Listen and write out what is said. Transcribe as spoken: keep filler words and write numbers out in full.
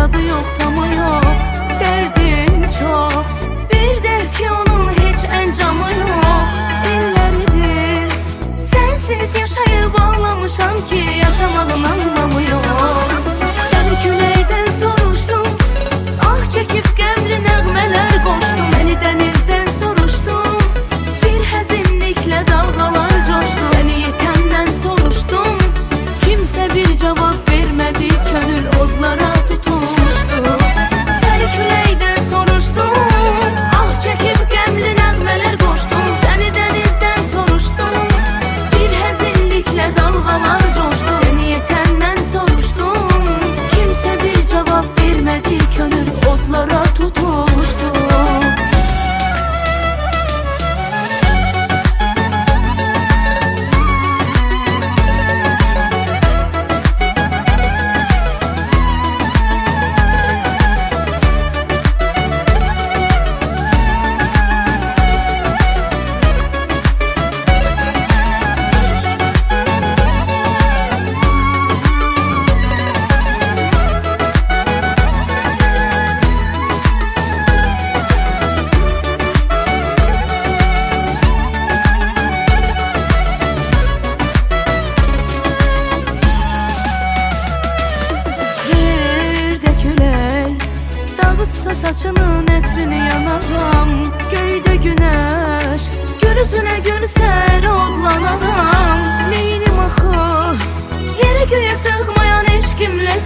tadı yok, tamı yok. Derdim çok, bir dert ki onun hiç encamı yok. İlleridir sensiz yaşayıp ağlamışam ki yaşamağın anlamı yok. Seni küləkdən soruştum, ah çekip qəmli nəğmələr qoşdum. Səni dənizdən soruştum, bir həzinliklə dalğalar coşdum. Səni yetəndən soruştum, kimsə bir cavab vermədi, könül odlara tutulmuşdu. Səni küləkdən soruştum, ah çekip qəmli nəğmələr qoşdum. Səni dənizdən soruştum, bir həzinliklə dalğalar coşdum. Səni yetəndən soruştum, kimsə bir cavab vermədi, könül odlara tutulmuşdu. Dağıtsa saçının ətrini yanaram, göydə günəş gözünə gülsər odlanaram. Neynim axı, yerə göyə sığmayan eşqimlə